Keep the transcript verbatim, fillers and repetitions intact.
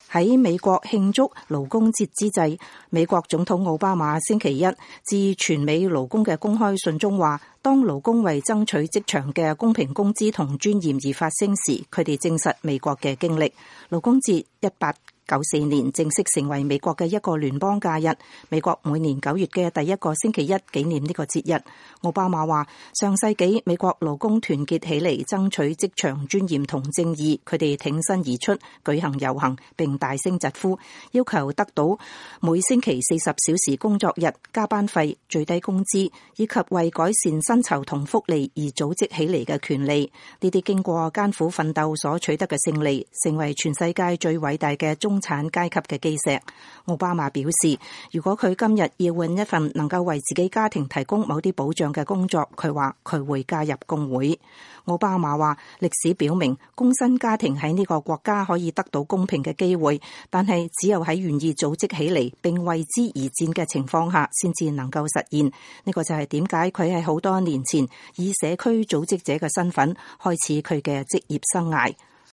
喺美國慶祝勞工節之際，美國總統奧巴馬星期一致全美勞工嘅公開信中話，當勞工為爭取職場嘅公平工資同尊嚴而發聲時，佢哋證實美國嘅經歷。勞工節一八九四年正式成為美國嘅一個聯邦假日，美國每年九月嘅第一個星期一紀念呢個節日。奧巴馬話，上世紀美國勞工團結起嚟爭取職場尊嚴同正義，佢哋挺身而出，舉行遊行，並大聲疾呼，要求得到每星期四十小時工作日、加班費、最低工資，以及為改善薪酬同福利而組織起嚟嘅權利。呢啲經過艱苦奮鬥所取得嘅勝利，成為全世界最偉大嘅中產階級嘅基石。奧巴馬表示，如果佢今日要換一份能夠為自己家庭提供某啲保障嘅工作，佢話佢會加入工會。奧巴馬話，歷史表明工薪家庭喺呢個國家可以得到公平嘅機會，但係只有喺願意組織起嚟並為之而戰嘅情況下，先至能夠實現。呢個就係點解佢喺好多年前以社區組織者嘅身份開始佢嘅職業生涯。